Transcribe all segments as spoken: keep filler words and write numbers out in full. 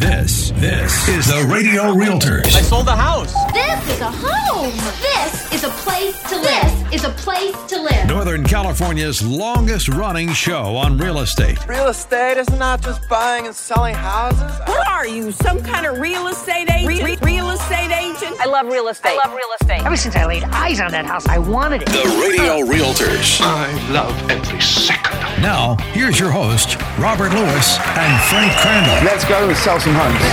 This, this is the Radio Realtors. I sold the house. This is a home. This is a place to live. This is a place to live. Northern California's longest running show on real estate. Real estate is not just buying and selling houses. What are you, some kind of real estate agent? Re- re- real estate agent? I love real estate. I love real estate. Ever since I laid eyes on that house, I wanted it. The Radio Realtors. I love every second. Now, here's your host, Robert Lewis and Frank Crandall. Let's go and sell some homes.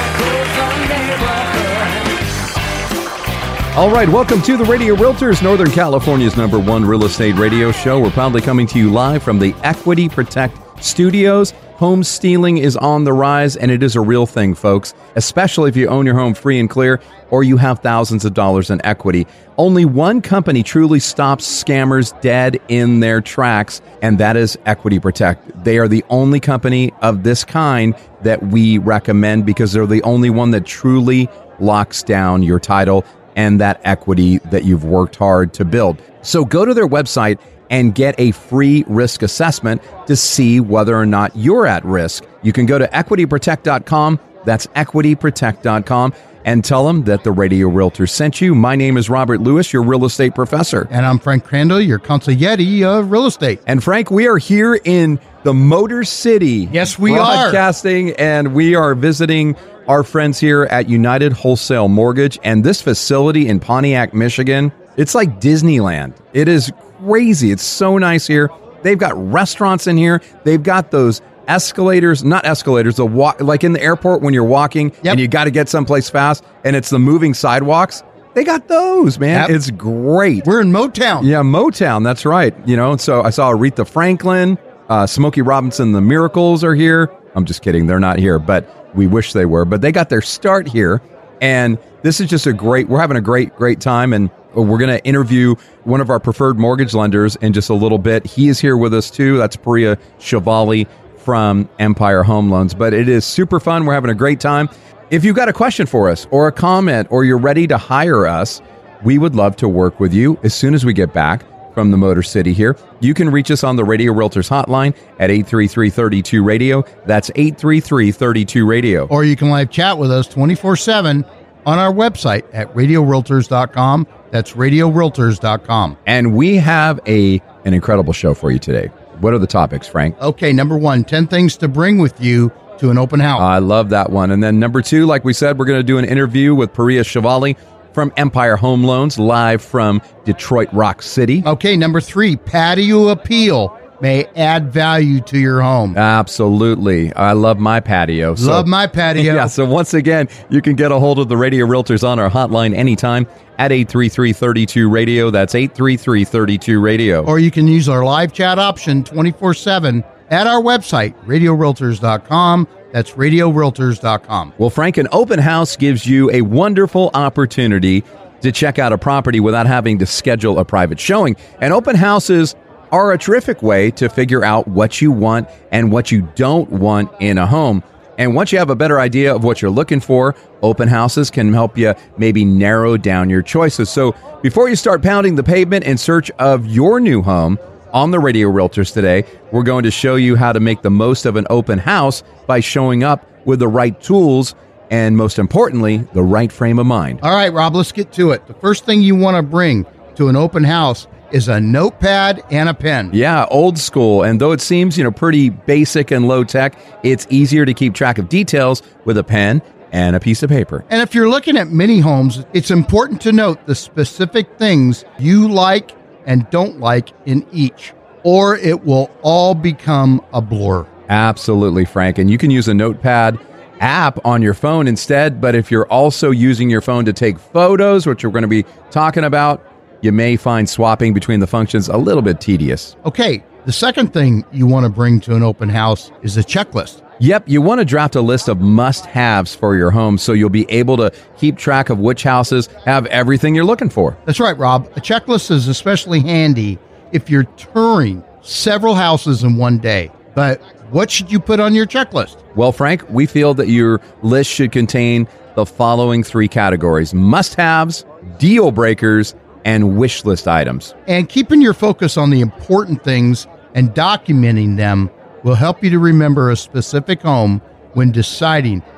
All right, welcome to the Radio Realtors, Northern California's number one real estate radio show. We're proudly coming to you live from the Equity Protect Studios. Home stealing is on the rise, and it is a real thing, folks, especially if you own your home free and clear or you have thousands of dollars in equity. Only one company truly stops scammers dead in their tracks, and that is Equity Protect. They are the only company of this kind that we recommend because they're the only one that truly locks down your title and that equity that you've worked hard to build. So go to their website and get a free risk assessment to see whether or not you're at risk. You can go to equity protect dot com. That's equity protect dot com. And tell them that the Radio Realtor sent you. My name is Robert Lewis, your real estate professor. And I'm Frank Crandall, your consigliere of real estate. And Frank, we are here in the Motor City. Yes, we are. Broadcasting, and we are visiting our friends here at United Wholesale Mortgage. And this facility in Pontiac, Michigan, it's like Disneyland. It is crazy. It's so nice here. They've got restaurants in here. They've got those escalators, not escalators, the walk, like in the airport when you're walking yep. and you got to get someplace fast and it's the moving sidewalks. They got those, man. Yep. It's great. We're in Motown. Yeah, Motown. That's right. You know, so I saw Aretha Franklin, uh, Smokey Robinson, the Miracles are here. I'm just kidding. They're not here, but we wish they were. But they got their start here. And this is just a great, we're having a great, great time. And we're going to interview one of our preferred mortgage lenders in just a little bit. He is here with us too. That's Priya Shivali from Empire Home Loans. But it is super fun. We're having a great time. If you've got a question for us or a comment or you're ready to hire us, we would love to work with you as soon as we get back from the Motor City here. You can reach us on the Radio Realtors hotline at eight three three, three two, radio. That's eight three three, three two, radio. Or you can live chat with us twenty-four seven on our website at radio realtors dot com. That's radio realtors dot com. And we have a an incredible show for you today. What are the topics, Frank? Okay, number one, ten things to bring with you to an open house. I love that one. And then number two, like we said, we're going to do an interview with Priya Shivali from Empire Home Loans, live from Detroit Rock City. Okay, number three, patio appeal may add value to your home. Absolutely. I love my patio. So, love my patio. Yeah, so once again, you can get a hold of the Radio Realtors on our hotline anytime at eight three three, three two, radio. That's eight three three, three two, radio. Or you can use our live chat option twenty-four seven at our website, radio realtors dot com. That's radio realtors dot com. Well, Frank, an open house gives you a wonderful opportunity to check out a property without having to schedule a private showing. And open houses are a terrific way to figure out what you want and what you don't want in a home. And once you have a better idea of what you're looking for, open houses can help you maybe narrow down your choices. So before you start pounding the pavement in search of your new home, on the Radio Realtors today, we're going to show you how to make the most of an open house by showing up with the right tools and, most importantly, the right frame of mind. All right, Rob, let's get to it. The first thing you want to bring to an open house is a notepad and a pen. Yeah, old school. And though it seems, you know, pretty basic and low tech, it's easier to keep track of details with a pen and a piece of paper. And if you're looking at mini homes, it's important to note the specific things you like and don't like in each, or it will all become a blur. Absolutely, Frank. And you can use a notepad app on your phone instead, but if you're also using your phone to take photos, which we're going to be talking about, you may find swapping between the functions a little bit tedious. Okay, the second thing you want to bring to an open house is a checklist. Yep, you want to draft a list of must-haves for your home so you'll be able to keep track of which houses have everything you're looking for. That's right, Rob. A checklist is especially handy if you're touring several houses in one day. But what should you put on your checklist? Well, Frank, we feel that your list should contain the following three categories: must-haves, deal breakers, and wish list items. And keeping your focus on the important things and documenting them will help you to remember a specific home when deciding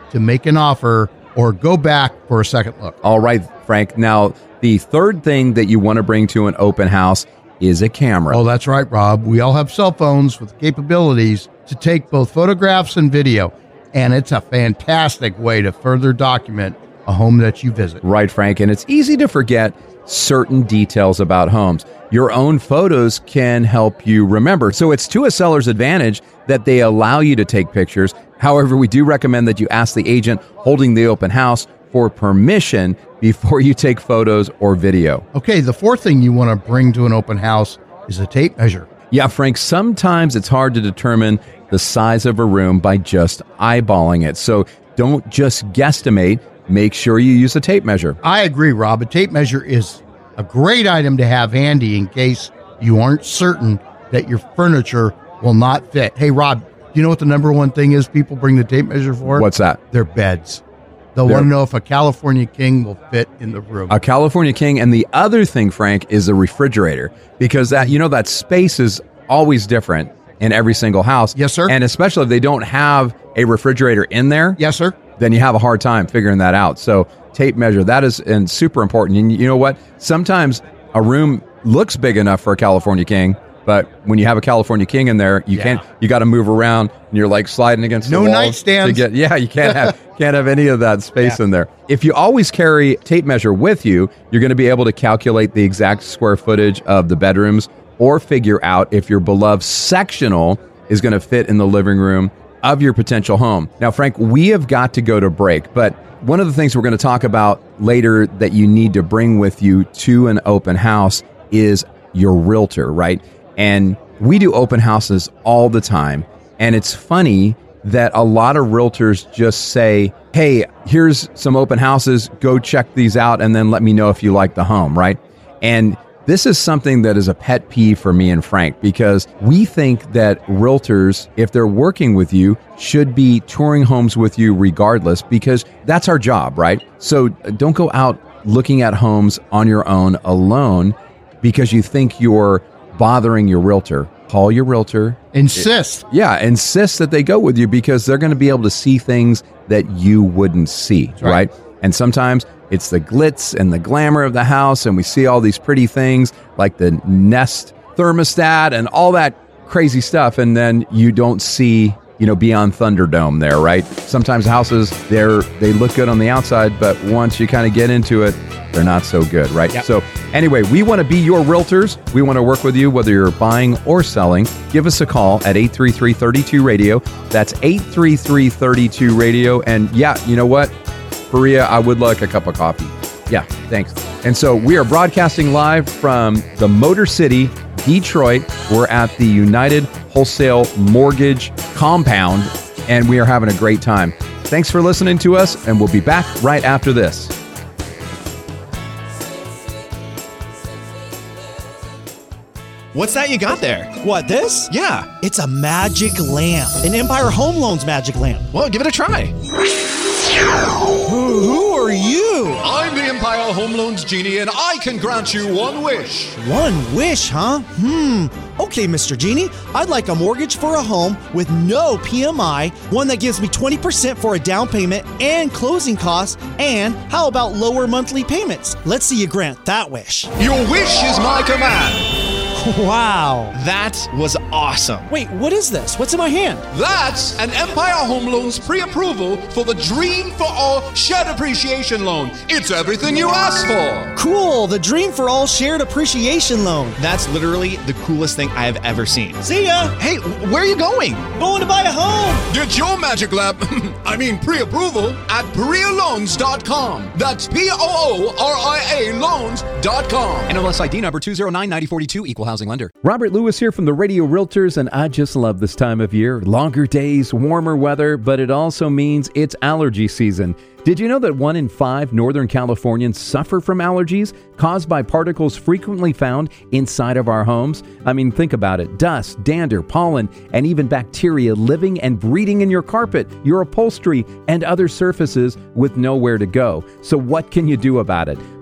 to make an offer or go back for a second look. All right, Frank. Now, the third thing that you want to bring to an open house is a camera. Oh, that's right, Rob. We all have cell phones with capabilities to take both photographs and video, and it's a fantastic way to further document a home that you visit. Right, Frank. And it's easy to forget certain details about homes. Your own photos can help you remember. So it's to a seller's advantage that they allow you to take pictures. However, we do recommend that you ask the agent holding the open house for permission before you take photos or video. Okay, the fourth thing you want to bring to an open house is a tape measure. Yeah, Frank, sometimes it's hard to determine the size of a room by just eyeballing it. So don't just guesstimate. Make sure you use a tape measure. I agree, Rob. A tape measure is a great item to have handy in case you aren't certain that your furniture will not fit. Hey, Rob, you know what the number one thing is people bring the tape measure for? What's that? Their beds. They'll They're- want to know if a California King will fit in the room. A California King. And the other thing, Frank, is a refrigerator, because that, you know, that space is always different in every single house. Yes, sir. And especially if they don't have a refrigerator in there. Yes, sir. Then you have a hard time figuring that out. So tape measure, that is and super important. And you know what? Sometimes a room looks big enough for a California King, but when you have a California King in there, you Yeah. can't. You got to move around, and you're like sliding against No the walls nightstands. to get. Yeah, you can't have can't have any of that space Yeah. in there. If you always carry tape measure with you, you're going to be able to calculate the exact square footage of the bedrooms, or figure out if your beloved sectional is going to fit in the living room of your potential home. Now, Frank, we have got to go to break, but one of the things we're going to talk about later that you need to bring with you to an open house is your realtor, right? And we do open houses all the time. And it's funny that a lot of realtors just say, hey, here's some open houses, go check these out, and then let me know if you like the home, right? And this is something that is a pet peeve for me and Frank, because we think that realtors, if they're working with you, should be touring homes with you regardless, because that's our job, right? So don't go out looking at homes on your own alone because you think you're bothering your realtor. Call your realtor. Insist. Yeah, insist that they go with you, because they're going to be able to see things that you wouldn't see, right. right. And sometimes it's the glitz and the glamour of the house, and we see all these pretty things like the Nest thermostat and all that crazy stuff, and then you don't see, you know, beyond Thunderdome there, right? Sometimes houses, they're they look good on the outside, but once you kind of get into it, they're not so good, right? Yep. So anyway, we want to be your realtors. We want to work with you, whether you're buying or selling. Give us a call at eight three three, three two radio. That's eight three three, three two radio. And yeah, you know what? Faria, I would like a cup of coffee. Yeah, thanks. And so we are broadcasting live from the Motor City, Detroit. We're at the United Wholesale Mortgage Compound, and we are having a great time. Thanks for listening to us, and we'll be back right after this. What's that you got there? What, this? Yeah. It's a magic lamp. An Empire Home Loans magic lamp. Well, give it a try. Who, who are you? I'm the Empire Home Loans Genie, and I can grant you one wish. One wish, huh? Hmm. Okay, Mister Genie, I'd like a mortgage for a home with no P M I, one that gives me twenty percent for a down payment and closing costs, and how about lower monthly payments? Let's see you grant that wish. Your wish is my command. Wow. That was awesome. Wait, what is this? What's in my hand? That's an Empire Home Loans pre-approval for the Dream for All Shared Appreciation Loan. It's everything you asked for. Cool, the Dream for All Shared Appreciation Loan. That's literally the coolest thing I have ever seen. See ya. Hey, where are you going? Going to buy a home. Get your magic lamp, I mean pre-approval, at Perea Loans dot com. That's P O O R I A Loans dot com. N M L S I D number two zero nine nine zero four two, Equal Housing Lender. Robert Lewis here from the Radio Realtors, and I just love this time of year. Longer days, warmer weather, but it also means it's allergy season. Did you know that one in five Northern Californians suffer from allergies caused by particles frequently found inside of our homes? I mean, think about it. Dust, dander, pollen, and even bacteria living and breeding in your carpet, your upholstery, and other surfaces with nowhere to go. So what can you do about it?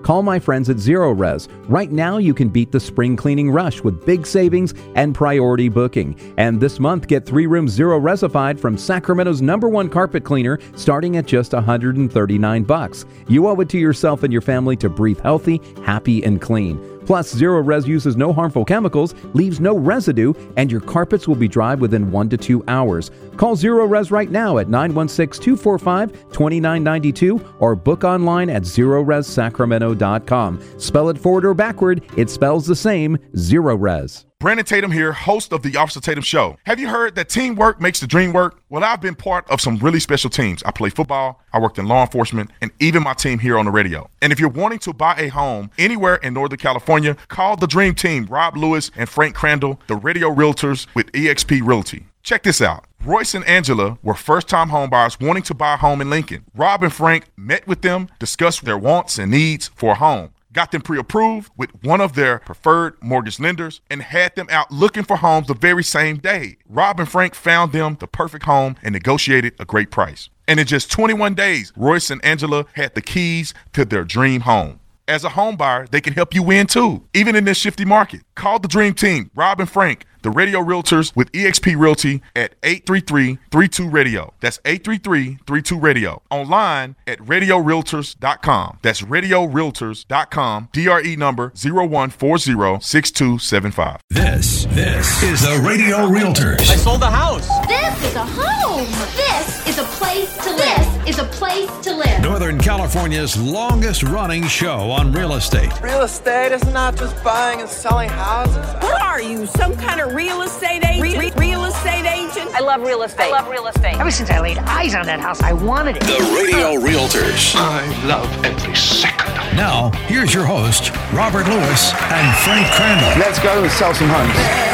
Call my friends at Zero Res. Right now, you can beat the spring cleaning rush with big savings and priority booking. And this month, get three rooms Zero Resified from Sacramento's number one carpet cleaner, starting at just one hundred thirty-nine bucks. You owe it to yourself and your family to breathe healthy, happy, and clean. Plus, Zero Res uses no harmful chemicals, leaves no residue, and your carpets will be dry within one to two hours. Call Zero Res right now at nine one six, two four five, two nine nine two or book online at zero res sacramento dot com. Spell it forward or backward, it spells the same, Zero Res. Brandon Tatum here, host of the Officer Tatum Show. Have you heard that teamwork makes the dream work? Well, I've been part of some really special teams. I play football, I worked in law enforcement, and even my team here on the radio. And if you're wanting to buy a home anywhere in Northern California, call the dream team, Rob Lewis and Frank Crandall, the radio realtors with E X P Realty. Check this out. Royce and Angela were first-time homebuyers wanting to buy a home in Lincoln. Rob and Frank met with them, discussed their wants and needs for a home, got them pre-approved with one of their preferred mortgage lenders, and had them out looking for homes the very same day. Rob and Frank found them the perfect home and negotiated a great price. And in just twenty-one days, Royce and Angela had the keys to their dream home. As a home buyer, they can help you win too, even in this shifty market. Call the dream team, Rob and Frank, the radio realtors with E X P Realty at eight three three, three two radio. That's eight three three, three two radio. Online at radio realtors dot com. That's radio realtors dot com. D R E number zero one four zero, six two seven five. This, this is the Radio Realtors. I sold the house. This is a home. This is a place to live. This is a place to live. Northern California's longest running show on real estate. Real estate is not just buying and selling houses. What are you, some kind of real estate agent? Re- re- real estate agent? I love real estate. I love real estate. Ever since I laid eyes on that house, I wanted it. The Radio Realtors. I love every second. Now, here's your host, Robert Lewis and Frank Crandall. Let's go and sell some homes.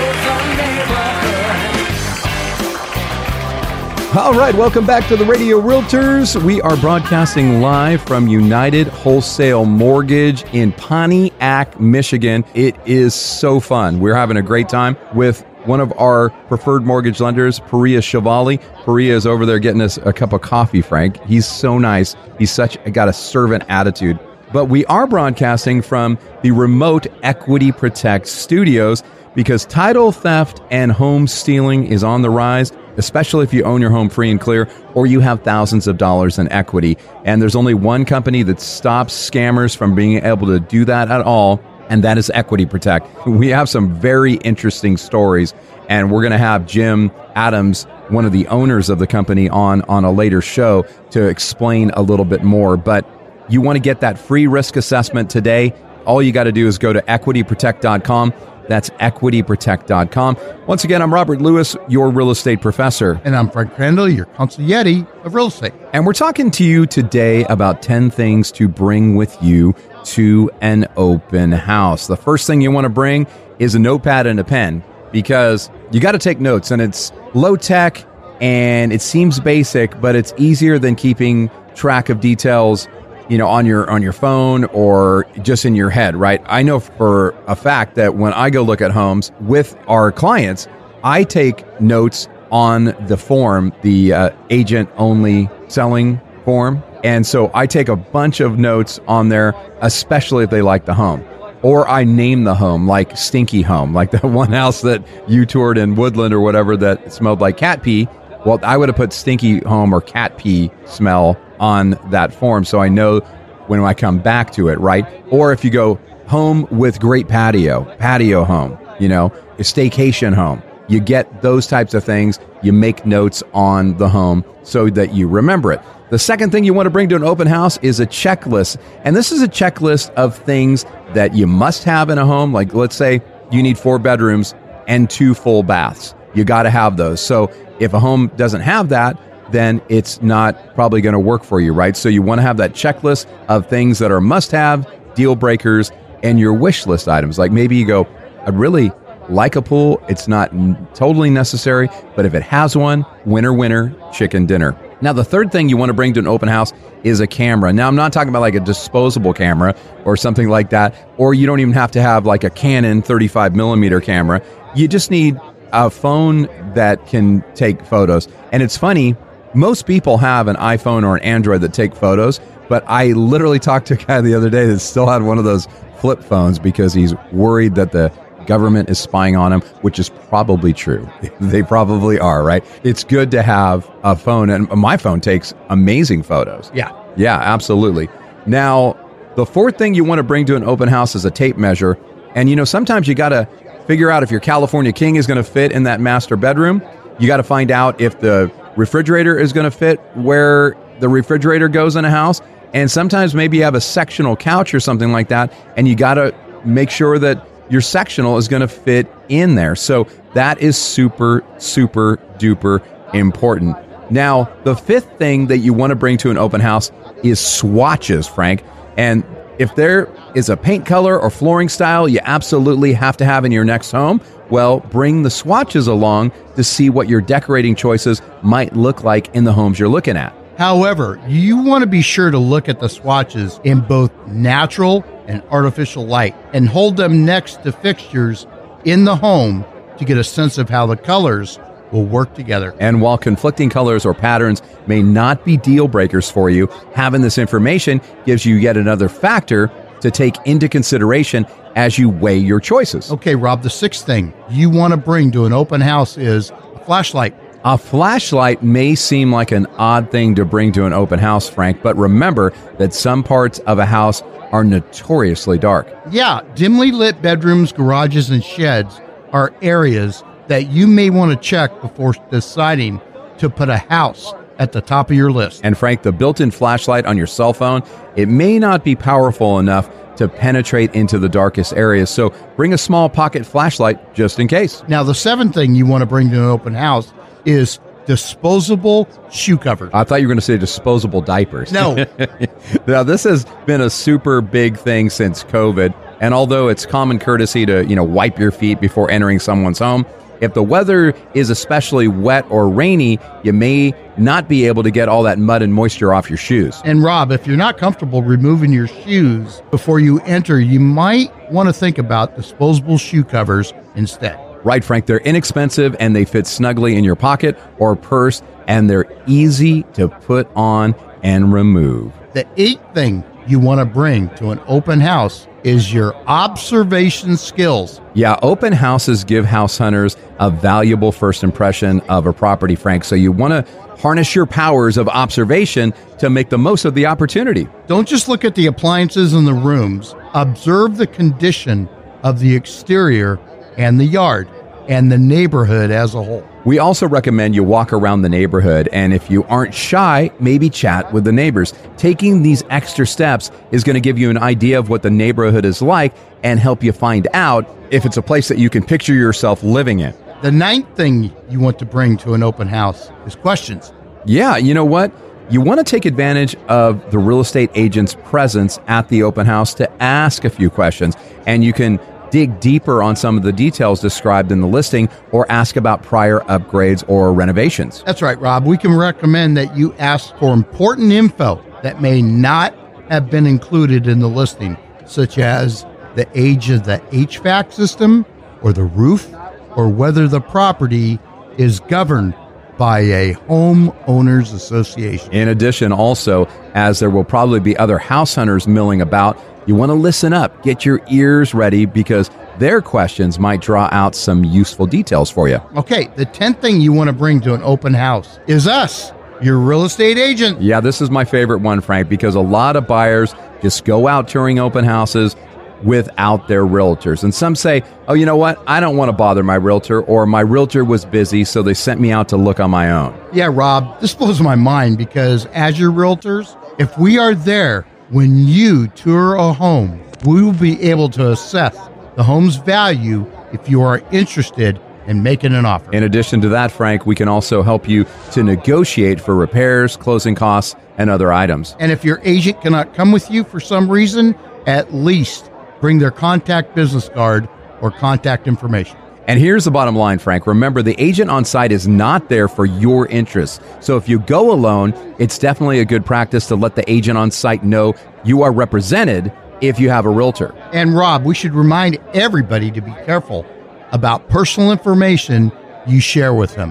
All right, welcome back to the Radio Realtors. We are broadcasting live from United Wholesale Mortgage in Pontiac, Michigan. It is so fun. We're having a great time with one of our preferred mortgage lenders, Perea Chevali. Perea is over there getting us a cup of coffee, Frank. He's so nice. He's such got a servant attitude. But we are broadcasting from the remote Equity Protect studios because title theft and home stealing is on the rise, especially if you own your home free and clear or you have thousands of dollars in equity. And there's only one company that stops scammers from being able to do that at all, and that is Equity Protect. We have some very interesting stories, and we're going to have Jim Adams, one of the owners of the company, on, on a later show to explain a little bit more. But you want to get that free risk assessment today, all you got to do is go to equity protect dot com. That's equity protect dot com. Once again, I'm Robert Lewis, your real estate professor. And I'm Frank Crandall, your consigliere of real estate. And we're talking to you today about ten things to bring with you to an open house. The first thing you want to bring is a notepad and a pen because you got to take notes, and it's low tech and it seems basic, but it's easier than keeping track of details, you know, on your on your phone or just in your head, right? I know for a fact that when I go look at homes with our clients, I take notes on the form, the uh, agent-only selling form. And so I take a bunch of notes on there, especially if they like the home. Or I name the home, like Stinky Home, like the one house that you toured in Woodland or whatever that smelled like cat pee. Well, I would have put Stinky Home or cat pee smell on that form so I know when I come back to it, right? Or if you go home with great patio, patio home, you know, a staycation home, you get those types of things, you make notes on the home so that you remember it. The second thing you want to bring to an open house is a checklist. And this is a checklist of things that you must have in a home. Like, let's say you need four bedrooms and two full baths. You got to have those. So if a home doesn't have that, then it's not probably going to work for you, right? So you want to have that checklist of things that are must-have, deal breakers, and your wish list items. Like maybe you go, I'd really like a pool. It's not n- totally necessary, but if it has one, winner, winner, chicken dinner. Now, the third thing you want to bring to an open house is a camera. Now, I'm not talking about like a disposable camera or something like that, or you don't even have to have like a Canon thirty-five millimeter camera. You just need a phone that can take photos. And it's funny, most people have an iPhone or an Android that take photos, But I literally talked to a guy the other day that still had one of those flip phones because he's worried that the government is spying on him, which is probably true. They probably are, right? It's good to have a phone, and my phone takes amazing photos. Yeah. Yeah, absolutely. Now, the fourth thing you want to bring to an open house is a tape measure. And, you know, sometimes you got to figure out if your California King is going to fit in that master bedroom. You got to find out if the refrigerator is going to fit where the refrigerator goes in a house. And sometimes maybe you have a sectional couch or something like that, and you got to make sure that your sectional is going to fit in there. So that is super, super duper important. Now, the fifth thing that you want to bring to an open house is swatches, Frank. And if there is a paint color or flooring style you absolutely have to have in your next home, well, bring the swatches along to see what your decorating choices might look like in the homes you're looking at. However, you want to be sure to look at the swatches in both natural and artificial light and hold them next to fixtures in the home to get a sense of how the colors will work together. And while conflicting colors or patterns may not be deal breakers for you, having this information gives you yet another factor to take into consideration as you weigh your choices. Okay, Rob, the sixth thing you want to bring to an open house is a flashlight. A flashlight may seem like an odd thing to bring to an open house, Frank, but remember that some parts of a house are notoriously dark. Yeah, dimly lit bedrooms, garages, and sheds are areas that you may want to check before deciding to put a house at the top of your list. And Frank, the built-in flashlight on your cell phone, it may not be powerful enough to penetrate into the darkest areas. So bring a small pocket flashlight just in case. Now, the seventh thing you want to bring to an open house is disposable shoe covers. I thought you were going to say disposable diapers. No. Now, this has been a super big thing since COVID. And although it's common courtesy to, you know, wipe your feet before entering someone's home, if the weather is especially wet or rainy, you may not be able to get all that mud and moisture off your shoes. And Rob, if you're not comfortable removing your shoes before you enter, you might want to think about disposable shoe covers instead. Right, Frank. They're inexpensive and they fit snugly in your pocket or purse, and they're easy to put on and remove. The eighth thing you want to bring to an open house is your observation skills. Yeah, open houses give house hunters a valuable first impression of a property, Frank. So you want to harness your powers of observation to make the most of the opportunity. Don't just look at the appliances in the rooms. Observe the condition of the exterior and the yard and the neighborhood as a whole. We also recommend you walk around the neighborhood, and if you aren't shy, maybe chat with the neighbors. Taking these extra steps is going to give you an idea of what the neighborhood is like and help you find out if it's a place that you can picture yourself living in. The ninth thing you want to bring to an open house is questions. Yeah, you know what? You want to take advantage of the real estate agent's presence at the open house to ask a few questions, and you can dig deeper on some of the details described in the listing or ask about prior upgrades or renovations. That's right, Rob. We can recommend that you ask for important info that may not have been included in the listing, such as the age of the H V A C system or the roof, or whether the property is governed by a homeowners association. In addition, also, as there will probably be other house hunters milling about, you want to listen up, get your ears ready, because their questions might draw out some useful details for you. Okay, the tenth thing you want to bring to an open house is us, your real estate agent. Yeah, this is my favorite one, Frank, because a lot of buyers just go out touring open houses without their realtors. And some say, oh, you know what? I don't want to bother my realtor, or my realtor was busy, so they sent me out to look on my own. Yeah, Rob, this blows my mind because as your realtors, if we are there when you tour a home, we will be able to assess the home's value if you are interested in making an offer. In addition to that, Frank, we can also help you to negotiate for repairs, closing costs, and other items. And if your agent cannot come with you for some reason, at least bring their contact business card or contact information. And here's the bottom line, Frank. Remember, the agent on site is not there for your interests. So if you go alone, it's definitely a good practice to let the agent on site know you are represented if you have a realtor. And Rob, we should remind everybody to be careful about personal information you share with them,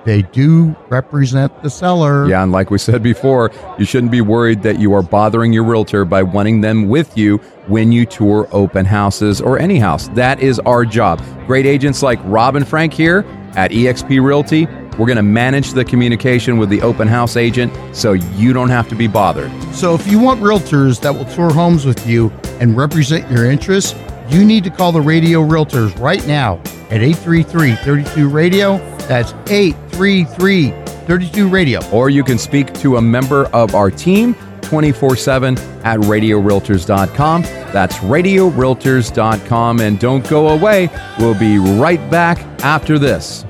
they do represent the seller. Yeah, and like we said before, you shouldn't be worried that you are bothering your realtor by wanting them with you when you tour open houses or any house. That is our job. Great agents like Rob and Frank here at eXp Realty. We're going to manage the communication with the open house agent so you don't have to be bothered. So if you want realtors that will tour homes with you and represent your interests, you need to call the Radio Realtors right now at eight three three, three two, radio. That's eight three three, three two, radio. Or you can speak to a member of our team twenty-four seven at radio realtors dot com. That's radio realtors dot com. And don't go away. We'll be right back after this.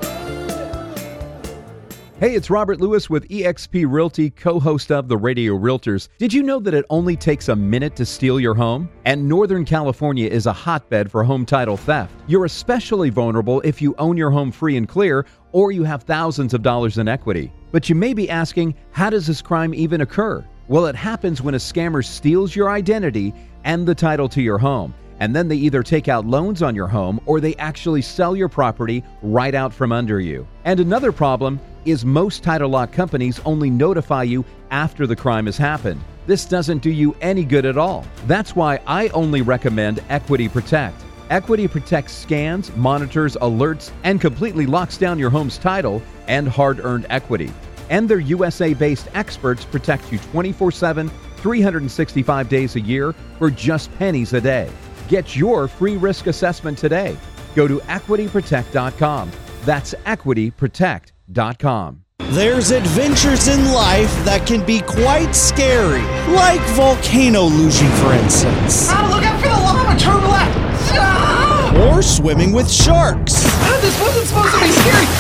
Hey, it's Robert Lewis with eXp Realty, co-host of the Radio Realtors. Did you know that it only takes a minute to steal your home? And Northern California is a hotbed for home title theft. You're especially vulnerable if you own your home free and clear or you have thousands of dollars in equity. But you may be asking, how does this crime even occur? Well, it happens when a scammer steals your identity and the title to your home. And then they either take out loans on your home or they actually sell your property right out from under you. And another problem is most title lock companies only notify you after the crime has happened. This doesn't do you any good at all. That's why I only recommend Equity Protect. Equity Protect scans, monitors, alerts, and completely locks down your home's title and hard-earned equity. And their U S A-based experts protect you twenty-four seven, three hundred sixty-five days a year for just pennies a day. Get your free risk assessment today. Go to equity protect dot com. That's equity protect dot com. There's adventures in life that can be quite scary, like volcano luge, for instance. Oh, look out for the lava, turn left! Ah! Or swimming with sharks. Oh, this wasn't supposed to be scary!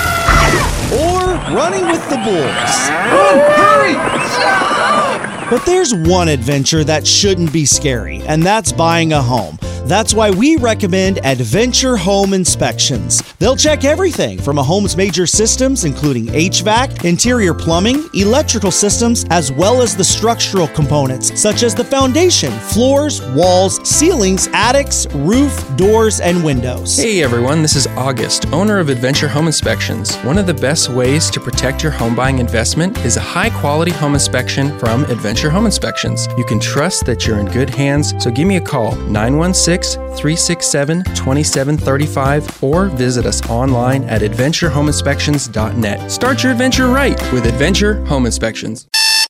Or running with the bulls. Run, hurry! Ah! But there's one adventure that shouldn't be scary, and that's buying a home. That's why we recommend Adventure Home Inspections. They'll check everything from a home's major systems, including H V A C, interior plumbing, electrical systems, as well as the structural components, such as the foundation, floors, walls, ceilings, attics, roof, doors, and windows. Hey everyone, this is August, owner of Adventure Home Inspections. One of the best ways to protect your home buying investment is a high-quality home inspection from Adventure Home Inspections. You can trust that you're in good hands, so give me a call, nine one six, three six seven, two seven three five, or visit us online at adventure home inspections dot net. Start your adventure right with Adventure Home Inspections.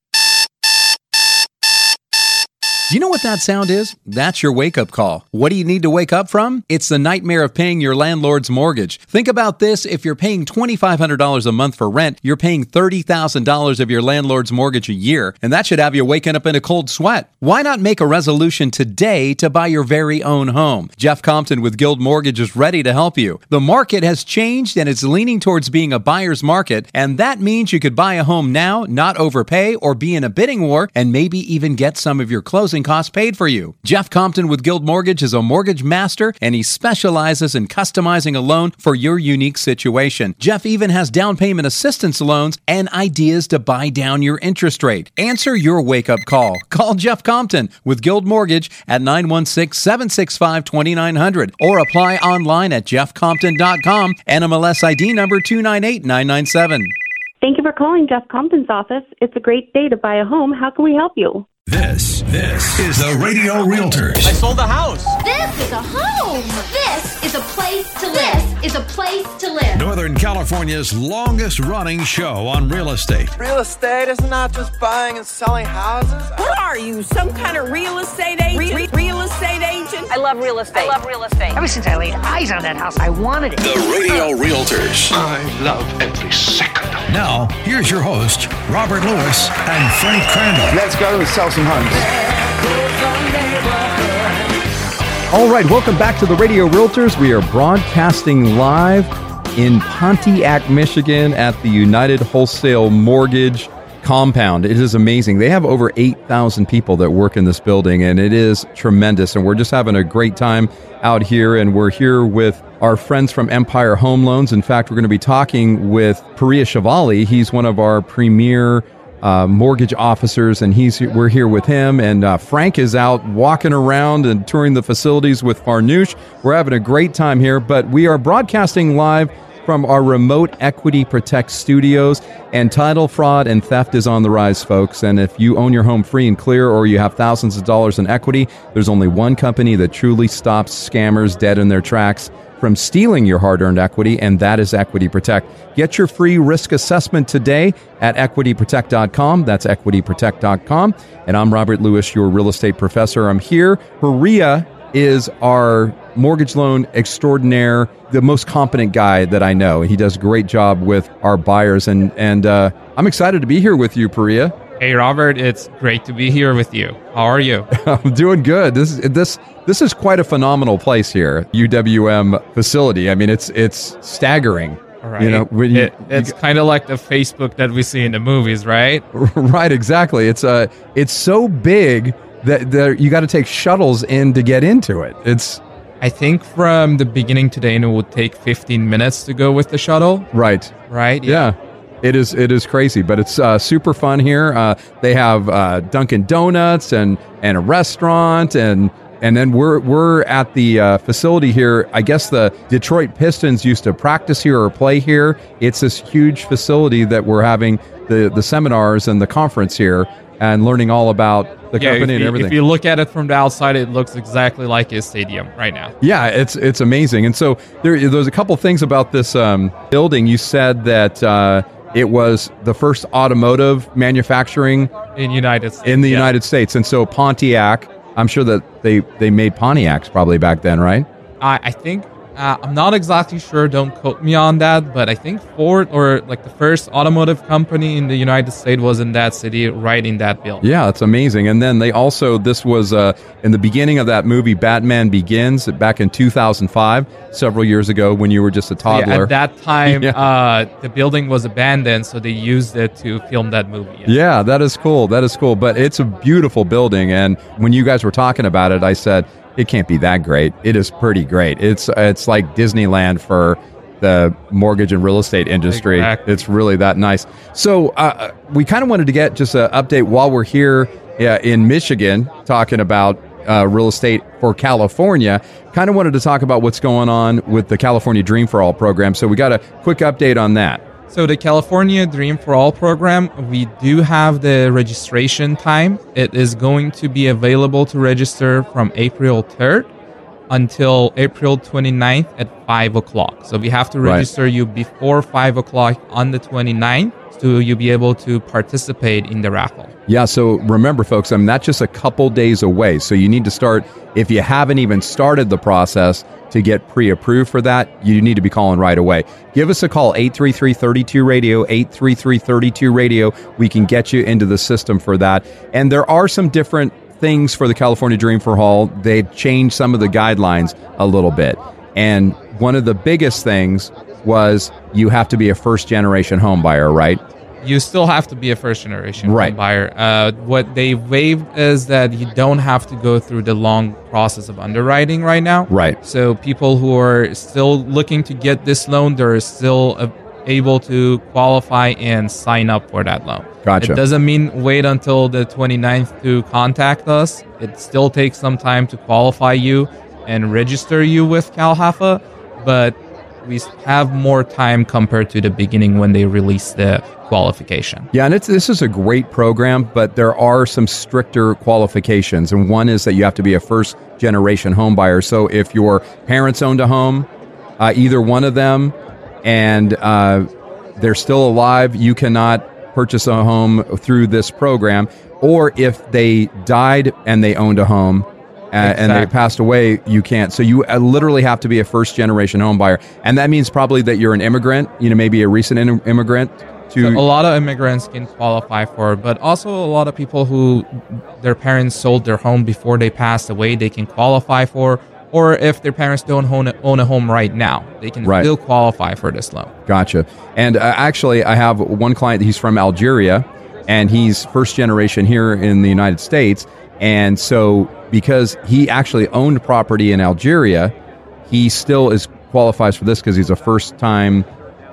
Do you know what that sound is? That's your wake-up call. What do you need to wake up from? It's the nightmare of paying your landlord's mortgage. Think about this. If you're paying twenty-five hundred dollars a month for rent, you're paying thirty thousand dollars of your landlord's mortgage a year, and that should have you waking up in a cold sweat. Why not make a resolution today to buy your very own home? Jeff Compton with Guild Mortgage is ready to help you. The market has changed, and it's leaning towards being a buyer's market, and that means you could buy a home now, not overpay, or be in a bidding war, and maybe even get some of your closing costs paid for you. Jeff Compton with Guild Mortgage is a mortgage master, and he specializes in customizing a loan for your unique situation. Jeff even has down payment assistance loans and ideas to buy down your interest rate. Answer your wake-up call. Call Jeff Compton with Guild Mortgage at nine one six, seven six five, two nine zero zero or apply online at jeff compton dot com, N M L S I D number two nine eight nine nine seven. Thank you for calling Jeff Compton's office. It's a great day to buy a home. How can we help you? This, this is the Radio Realtors. I sold the house. This is a home. This is a place to live. This is a place to live. Northern California's longest running show on real estate. Real estate is not just buying and selling houses. What are you, some kind of real estate agent? Re- re- real estate agent? I love real estate. I love real estate. Ever since I laid eyes on that house, I wanted it. The Radio Realtors. I love every second of it. Now, here's your host, Robert Lewis and Frank Crandall. Let's go and sell some homes. All right, welcome back to the Radio Realtors. We are broadcasting live in Pontiac, Michigan at the United Wholesale Mortgage compound. It is amazing. They have over eight thousand people that work in this building, and it is tremendous. And we're just having a great time out here, and we're here with our friends from Empire Home Loans. In fact, we're going to be talking with Priya Shivali. He's one of our premier Uh, mortgage officers, and he's we're here with him, and uh, Frank is out walking around and touring the facilities with Farnoosh. We're having a great time here, but we are broadcasting live from our remote Equity Protect studios. And title fraud and theft is on the rise, folks. And if you own your home free and clear, or you have thousands of dollars in equity, there's only one company that truly stops scammers dead in their tracks from stealing your hard-earned equity, and that is Equity Protect. Get your free risk assessment today at equity protect dot com. That's equity protect dot com. And I'm Robert Lewis, your real estate professor. I'm here. Maria is our mortgage loan extraordinaire, the most competent guy that I know. He does a great job with our buyers, and and uh, I'm excited to be here with you, Priya. Hey, Robert, it's great to be here with you. How are you? I'm doing good. This this this is quite a phenomenal place here, U W M facility. I mean, it's it's staggering. Right. You know, when you, it, it's kind of like the Facebook that we see in the movies, right? Right, exactly. It's uh, it's so big that that you got to take shuttles in to get into it. It's. I think from the beginning to the end, it would take fifteen minutes to go with the shuttle. Right. Right. Yeah. yeah. It is it is crazy, but it's uh, super fun here. Uh, they have uh, Dunkin' Donuts and, and a restaurant, and and then we're we're at the uh, facility here. I guess the Detroit Pistons used to practice here or play here. It's this huge facility that we're having the, the seminars and the conference here, and learning all about the yeah, company you, and everything. If you look at it from the outside, it looks exactly like a stadium right now. Yeah, it's it's amazing. And so there, there's a couple things about this um, building. You said that uh, it was the first automotive manufacturing in United States. in the yeah. United States. And so Pontiac, I'm sure that they, they made Pontiacs probably back then, right? I, I think, uh, I'm not exactly sure, don't quote me on that, but I think Ford, or like the first automotive company in the United States, was in that city, right in that building. Yeah, it's amazing. And then they also, this was uh, in the beginning of that movie, Batman Begins, back in two thousand five, several years ago when you were just a toddler. Yeah, at that time, yeah. uh, the building was abandoned, so they used it to film that movie. Yeah. yeah, that is cool. That is cool. But it's a beautiful building. And when you guys were talking about it, I said, it can't be that great. It is pretty great. It's it's like Disneyland for the mortgage and real estate industry. Exactly. It's really that nice. So uh, we kind of wanted to get just an update while we're here uh, in Michigan talking about uh, real estate for California. Kind of wanted to talk about what's going on with the California Dream for All program. So we got a quick update on that. So the California Dream for All program, we do have the registration time. It is going to be available to register from April third until April twenty-ninth at five o'clock. So we have to register right. you before five o'clock on the twenty-ninth, so you'll be able to participate in the raffle. Yeah, so remember, folks, I mean, that's just a couple days away. So you need to start, if you haven't even started the process to get pre-approved for that, you need to be calling right away. Give us a call, eight three three, three two radio, eight three three, three two radio. We can get you into the system for that. And there are some different things for the California Dream for All. They've changed some of the guidelines a little bit. And one of the biggest things was you have to be a first-generation home buyer, right? You still have to be a first-generation right. home buyer. Uh, what they waived is that you don't have to go through the long process of underwriting right now. Right. So people who are still looking to get this loan, they're still uh, able to qualify and sign up for that loan. Gotcha. It doesn't mean wait until the twenty-ninth to contact us. It still takes some time to qualify you and register you with CalHFA, but we have more time compared to the beginning when they released the qualification. Yeah, and it's, this is a great program, but there are some stricter qualifications. And one is that you have to be a first-generation home buyer. So if your parents owned a home, uh, either one of them, and uh, they're still alive, you cannot purchase a home through this program. Or if they died and they owned a home, Uh, exactly. and they passed away, you can't. So you uh, literally have to be a first-generation home buyer. And that means probably that you're an immigrant, you know, maybe a recent in- immigrant. To so a lot of immigrants can qualify for it, but also a lot of people who their parents sold their home before they passed away, they can qualify for. Or if their parents don't own a, own a home right now, they can right. still qualify for this loan. Gotcha. And uh, actually, I have one client, he's from Algeria, and he's first-generation here in the United States. And so because he actually owned property in Algeria, he still is qualifies for this because he's a first-time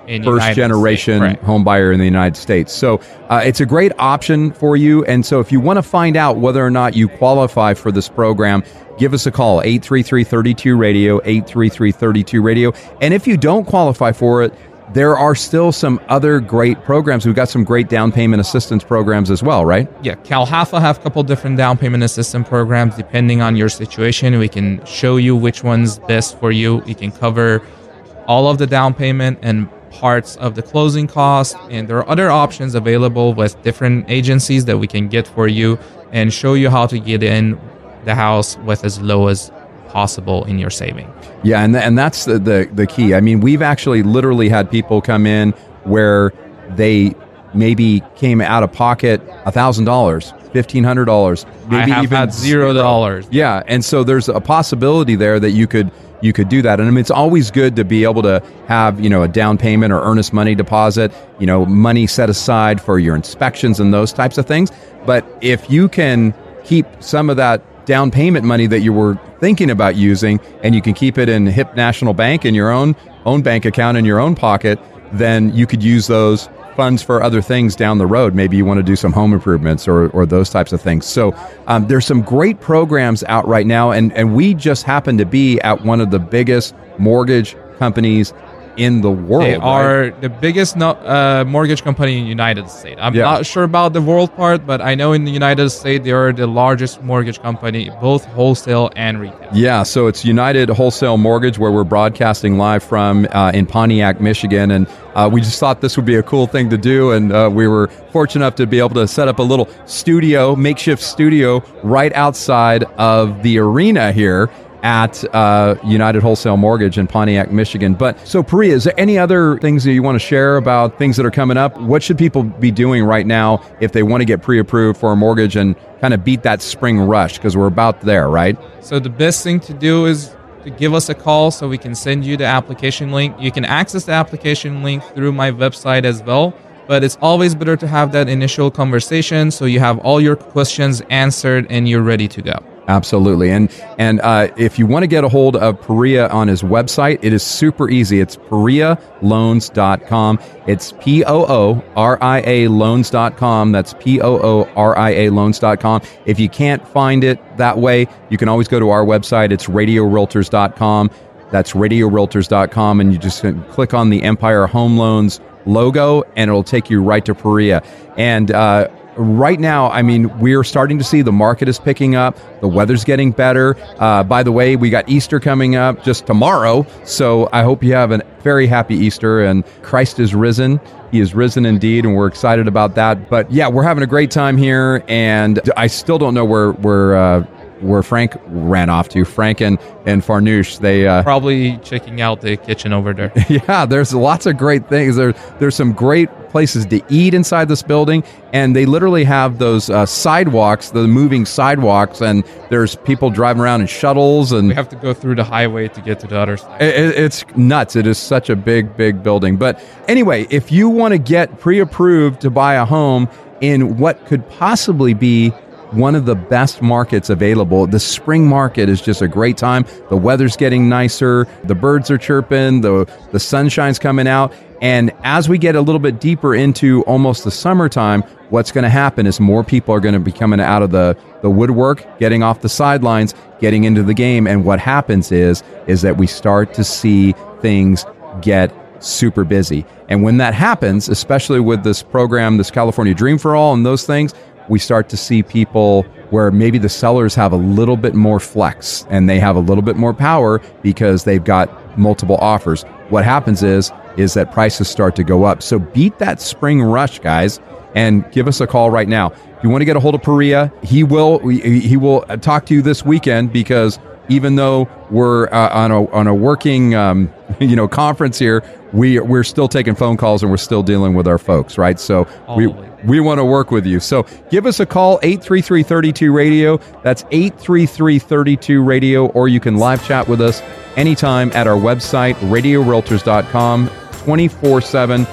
in first United generation States, right. home buyer in the United States. So uh, it's a great option for you. And so if you want to find out whether or not you qualify for this program, give us a call, eight three three, three two, radio, eight three three, three two, radio. And if you don't qualify for it, there are still some other great programs. We've got some great down payment assistance programs as well, right? Yeah, CalHAFA have a couple different down payment assistance programs depending on your situation. We can show you which one's best for you. We can cover all of the down payment and parts of the closing cost. And there are other options available with different agencies that we can get for you and show you how to get in the house with as low as possible in your saving. Yeah, and th- and that's the, the the key. I mean, we've actually literally had people come in where they maybe came out of pocket one thousand dollars, fifteen hundred dollars, maybe I have even had zero dollars. Yeah, and so there's a possibility there that you could you could do that. And I mean, it's always good to be able to have, you know, a down payment or earnest money deposit, you know, money set aside for your inspections and those types of things. But if you can keep some of that down payment money that you were thinking about using, and you can keep it in Hip National Bank in your own own bank account in your own pocket, then you could use those funds for other things down the road. Maybe you want to do some home improvements or, or those types of things. So um, there's some great programs out right now, and, and we just happen to be at one of the biggest mortgage companies in the world. They are right? the biggest no, uh, mortgage company in the United States. I'm Yeah. not sure about the world part, but I know in the United States they are the largest mortgage company, both wholesale and retail. Yeah, so it's United Wholesale Mortgage, where we're broadcasting live from uh, in Pontiac, Michigan, and uh, we just thought this would be a cool thing to do, and uh, we were fortunate enough to be able to set up a little studio, makeshift studio, right outside of the arena here at uh, United Wholesale Mortgage in Pontiac, Michigan. But so, Priya, is there any other things that you want to share about things that are coming up? What should people be doing right now if they want to get pre-approved for a mortgage and kind of beat that spring rush? Because we're about there, right? So the best thing to do is to give us a call so we can send you the application link. You can access the application link through my website as well, but it's always better to have that initial conversation so you have all your questions answered and you're ready to go. Absolutely. And and uh, if you want to get a hold of Priya on his website, it is super easy. It's Priya Loans dot com. It's P O O R I A Loans dot com. That's P O O R I A Loans dot com. If you can't find it that way, you can always go to our website. It's Radio Realtors dot com. That's Radio Realtors dot com. And you just click on the Empire Home Loans logo, and it'll take you right to Priya. And uh right now, I mean, we're starting to see the market is picking up. The weather's getting better. Uh, by the way, we got Easter coming up just tomorrow. So I hope you have a very happy Easter, and Christ is risen. He is risen indeed, and we're excited about that. But yeah, we're having a great time here, and I still don't know where where uh, where Frank ran off to. Frank and, and Farnoosh, they... Uh, Probably checking out the kitchen over there. Yeah, there's lots of great things. There, there's some great places to eat inside this building, and they literally have those uh, sidewalks, the moving sidewalks, and there's people driving around in shuttles. And we have to go through the highway to get to the other side. It, it's nuts. It is such a big, big building. But anyway, if you want to get pre-approved to buy a home in what could possibly be one of the best markets available, the spring market is just a great time. The weather's getting nicer. The birds are chirping. The, the sunshine's coming out. And as we get a little bit deeper into almost the summertime, what's going to happen is more people are going to be coming out of the, the woodwork, getting off the sidelines, getting into the game. And what happens is, is that we start to see things get super busy. And when that happens, especially with this program, this California Dream for All and those things, we start to see people where maybe the sellers have a little bit more flex and they have a little bit more power because they've got multiple offers. What happens is, is that prices start to go up. So beat that spring rush, guys, and give us a call right now. If you want to get a hold of Priya, he will he will talk to you this weekend, because even though we're uh, on a on a working um, you know conference here, we we're still taking phone calls and we're still dealing with our folks, right? So we we want to work with you. So give us a call, eight three three, three two, radio. That's eight three three, three two, radio, or you can live chat with us anytime at our website, radio realtors dot com, twenty-four seven,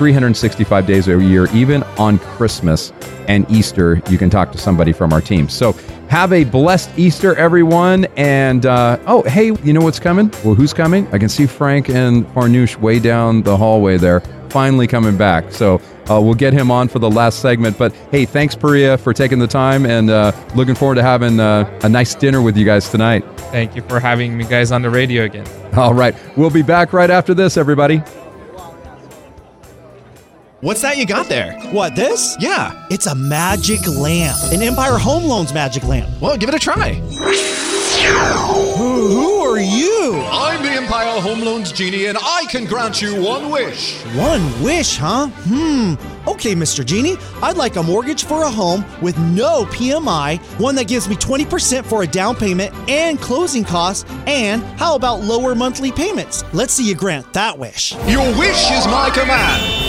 three hundred sixty-five days a year, even on Christmas and Easter, you can talk to somebody from our team. So have a blessed Easter, everyone. And, uh, oh, hey, you know what's coming? Well, who's coming? I can see Frank and Farnoosh way down the hallway there, finally coming back. So uh, we'll get him on for the last segment. But, hey, thanks, Priya, for taking the time, and uh, looking forward to having uh, a nice dinner with you guys tonight. Thank you for having me guys on the radio again. All right. We'll be back right after this, everybody. What's that you got there? What, this? Yeah. It's a magic lamp. An Empire Home Loans magic lamp. Well, give it a try. Who, who are you? I'm the Empire Home Loans Genie, and I can grant you one wish. One wish, huh? Hmm. Okay, Mister Genie, I'd like a mortgage for a home with no P M I, one that gives me twenty percent for a down payment and closing costs, and how about lower monthly payments? Let's see you grant that wish. Your wish is my command.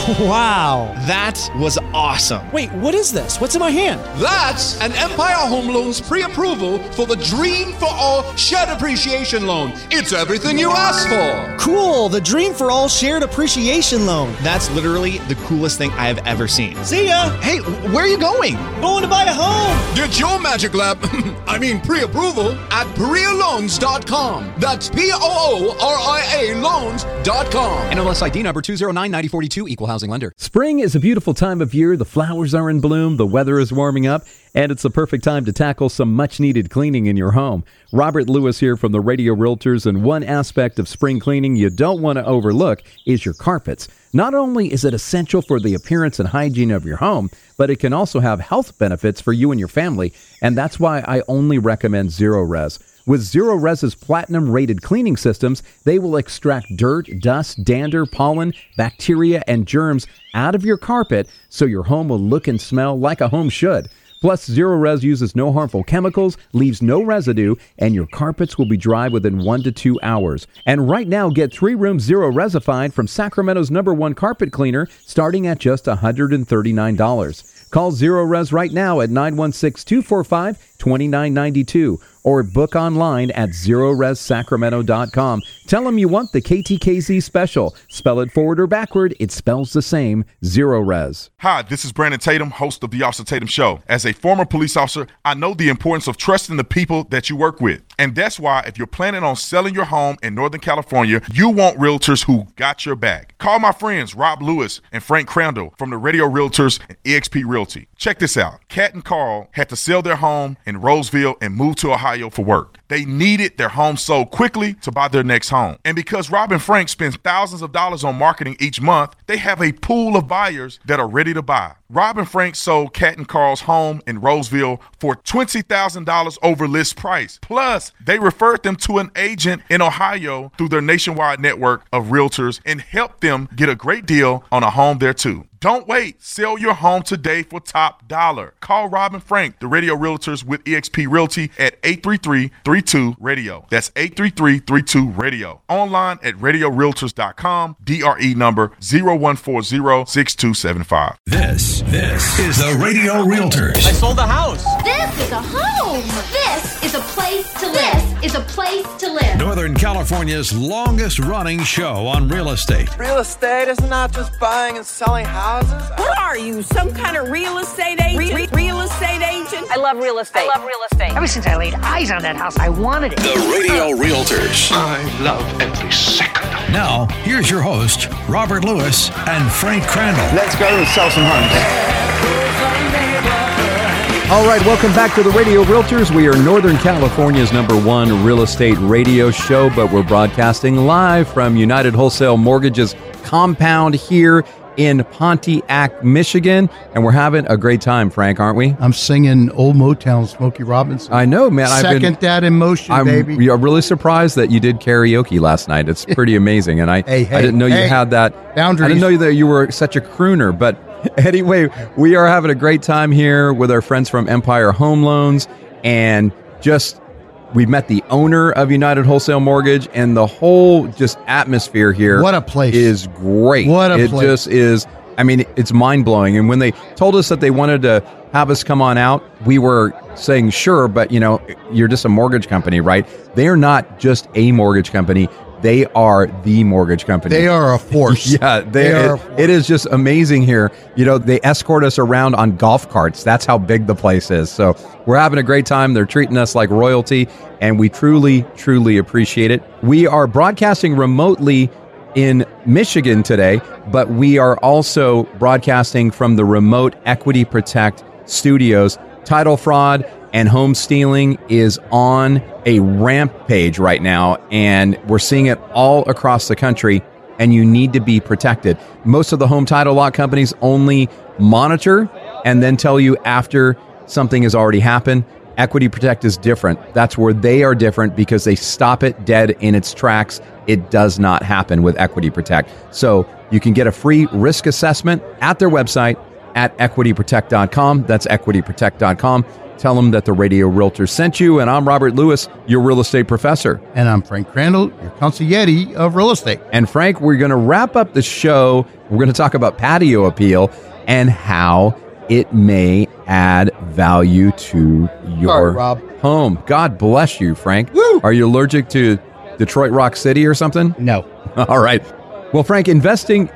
Wow. That was awesome. Wait, what is this? What's in my hand? That's an Empire Home Loans pre-approval for the Dream for All Shared Appreciation Loan. It's everything you asked for. Cool, the Dream for All Shared Appreciation Loan. That's literally the coolest thing I have ever seen. See ya. Hey, where are you going? Going to buy a home. Get your magic lab, I mean pre-approval, at Perea Loans dot com. That's P O O R I A Loans dot com. N M L S I D number two zero nine nine zero four two, equal housing lender. Spring is a beautiful time of year. The flowers are in bloom, the weather is warming up, and it's the perfect time to tackle some much-needed cleaning in your home. Robert Lewis here from the Radio Realtors, and one aspect of spring cleaning you don't want to overlook is your carpets. Not only is it essential for the appearance and hygiene of your home, but it can also have health benefits for you and your family, and that's why I only recommend Zero-Res. With Zero-Res's platinum-rated cleaning systems, they will extract dirt, dust, dander, pollen, bacteria, and germs out of your carpet so your home will look and smell like a home should. Plus, Zero-Res uses no harmful chemicals, leaves no residue, and your carpets will be dry within one to two hours. And right now, get three rooms Zero-Resified from Sacramento's number one carpet cleaner, starting at just one hundred thirty-nine dollars. Call Zero-Res right now at nine one six, two four five, two nine nine two or book online at zero res sacramento dot com. Tell them you want the K T K Z special. Spell it forward or backward, it spells the same. Zero-Res. Hi, this is Brandon Tatum, host of the Officer Tatum Show. As a former police officer, I know the importance of trusting the people that you work with. And that's why if you're planning on selling your home in Northern California, you want realtors who got your back. Call my friends Rob Lewis and Frank Crandall from the Radio Realtors and E X P Realty. Check this out. Kat and Carl had to sell their home in Roseville and move to Ohio for work. They needed their home sold quickly to buy their next home. And because Rob and Frank spend thousands of dollars on marketing each month, they have a pool of buyers that are ready to buy. Rob and Frank sold Kat and Carl's home in Roseville for twenty thousand dollars over list price. Plus, they referred them to an agent in Ohio through their nationwide network of realtors and helped them get a great deal on a home there too. Don't wait. Sell your home today for top dollar. Call Rob and Frank, the Radio Realtors with E X P Realty at eight three three, three two, radio. That's eight three three, three two, radio. Online at radio realtors dot com. D R E number zero one four zero, six two seven five. This, this is the Radio Realtors. I sold the house. This is a home. This is a place to live. This is a place to live. Northern California's longest running show on real estate. Real estate is not just buying and selling houses. What are you, some kind of real estate agent? Re- re- real estate agent? I love real estate. I love real estate. Ever since I laid eyes on that house, I wanted it. The Radio Realtors. I love every second. Now, here's your host, Robert Lewis and Frank Crandall. Let's go and sell some homes. All right, welcome back to the Radio Realtors. We are Northern California's number one real estate radio show, but we're broadcasting live from United Wholesale Mortgage's compound here in Pontiac, Michigan, and we're having a great time, Frank, aren't we? I'm singing Old Motown, Smokey Robinson. I know, man. Second I've been, that in motion, I'm, baby. I'm really surprised that you did karaoke last night. It's pretty amazing, and I, hey, hey, I didn't know hey, you had that. Boundaries. I didn't know that you were such a crooner, but anyway, we are having a great time here with our friends from Empire Home Loans, and just we met the owner of United Wholesale Mortgage, and the whole just atmosphere here. What a place. Is great. What a it place. It just is. I mean, it's mind-blowing. And when they told us that they wanted to have us come on out, we were saying, sure, but, you know, you're just a mortgage company, right? They are not just a mortgage company. they are the mortgage company. They are a force. yeah, they, They are it, it is just amazing here. You know, they escort us around on golf carts. That's how big the place is. So we're having a great time. They're treating us like royalty, and we truly, truly appreciate it. We are broadcasting remotely in Michigan today, but we are also broadcasting from the remote Equity Protect studios. Title fraud and home stealing is on a rampage right now, and we're seeing it all across the country, and you need to be protected. Most of the home title lock companies only monitor and then tell you after something has already happened. Equity Protect is different. That's where they are different, because they stop it dead in its tracks. It does not happen with Equity Protect. So you can get a free risk assessment at their website at equity protect dot com. That's equity protect dot com. Tell them that the Radio Realtor sent you, and I'm Robert Lewis, your real estate professor. And I'm Frank Crandall, your consigliere of real estate. And Frank, we're going to wrap up the show. We're going to talk about patio appeal and how it may add value to your Sorry, Rob. home. God bless you, Frank. Woo! Are you allergic to Detroit Rock City or something? No. All right. Well, Frank, investing...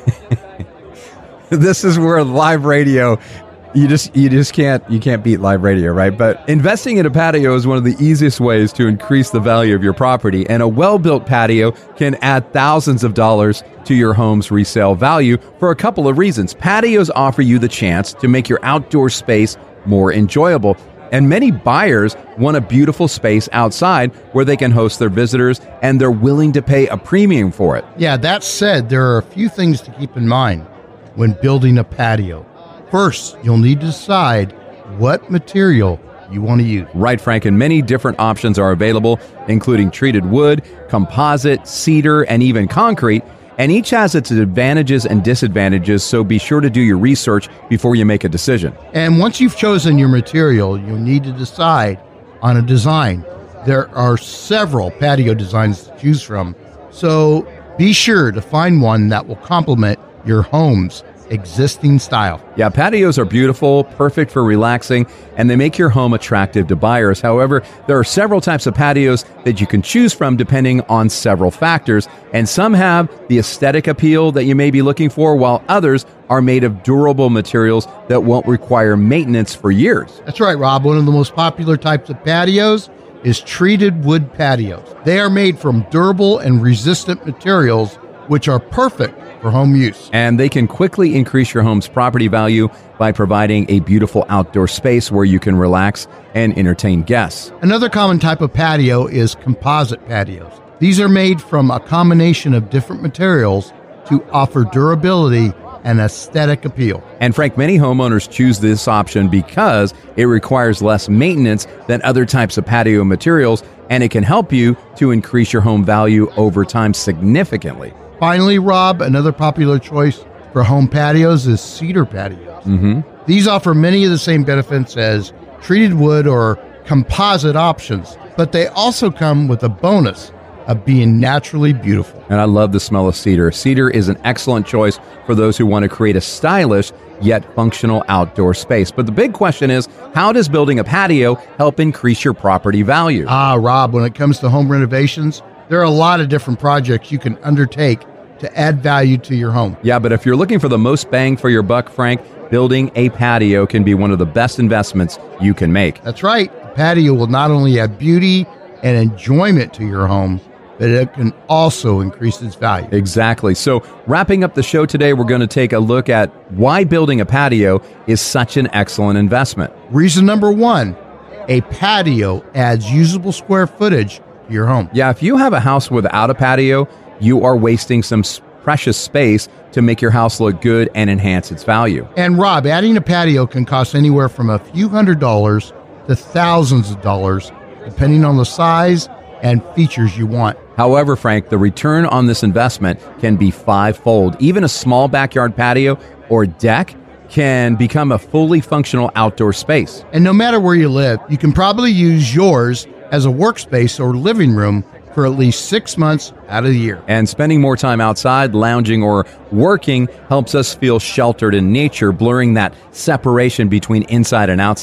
This is where live radio, you just you just can't you can't beat live radio, right? But investing in a patio is one of the easiest ways to increase the value of your property, and a well-built patio can add thousands of dollars to your home's resale value for a couple of reasons. Patios offer you the chance to make your outdoor space more enjoyable, and many buyers want a beautiful space outside where they can host their visitors, and they're willing to pay a premium for it. Yeah, that said, there are a few things to keep in mind when building a patio. First, you'll need to decide what material you want to use. Right, Frank, and many different options are available, including treated wood, composite, cedar, and even concrete, and each has its advantages and disadvantages, so be sure to do your research before you make a decision. And once you've chosen your material, you'll need to decide on a design. There are several patio designs to choose from, so be sure to find one that will complement your home's existing style. Yeah, patios are beautiful, perfect for relaxing, and they make your home attractive to buyers. However, there are several types of patios that you can choose from depending on several factors, and some have the aesthetic appeal that you may be looking for, while others are made of durable materials that won't require maintenance for years. That's right, Rob. One of the most popular types of patios is treated wood patios. They are made from durable and resistant materials, which are perfect for home use. And they can quickly increase your home's property value by providing a beautiful outdoor space where you can relax and entertain guests. Another common type of patio is composite patios. These are made from a combination of different materials to offer durability and aesthetic appeal. And Frank, many homeowners choose this option because it requires less maintenance than other types of patio materials, and it can help you to increase your home value over time significantly. Finally, Rob, another popular choice for home patios is cedar patios. Mm-hmm. These offer many of the same benefits as treated wood or composite options, but they also come with a bonus of being naturally beautiful. And I love the smell of cedar. Cedar is an excellent choice for those who want to create a stylish yet functional outdoor space. But the big question is, how does building a patio help increase your property value? Ah, Rob, when it comes to home renovations, there are a lot of different projects you can undertake to add value to your home. Yeah, but if you're looking for the most bang for your buck, Frank, building a patio can be one of the best investments you can make. That's right. The patio will not only add beauty and enjoyment to your home, but it can also increase its value. Exactly. So wrapping up the show today, we're going to take a look at why building a patio is such an excellent investment. Reason number one, a patio adds usable square footage to your home. Yeah, if you have a house without a patio, you are wasting some precious space to make your house look good and enhance its value. And Rob, adding a patio can cost anywhere from a few hundred dollars to thousands of dollars, depending on the size and features you want. However, Frank, the return on this investment can be fivefold. Even a small backyard patio or deck can become a fully functional outdoor space. And no matter where you live, you can probably use yours as a workspace or living room for at least six months out of the year. And spending more time outside, lounging, or working helps us feel sheltered in nature, blurring that separation between inside and outside.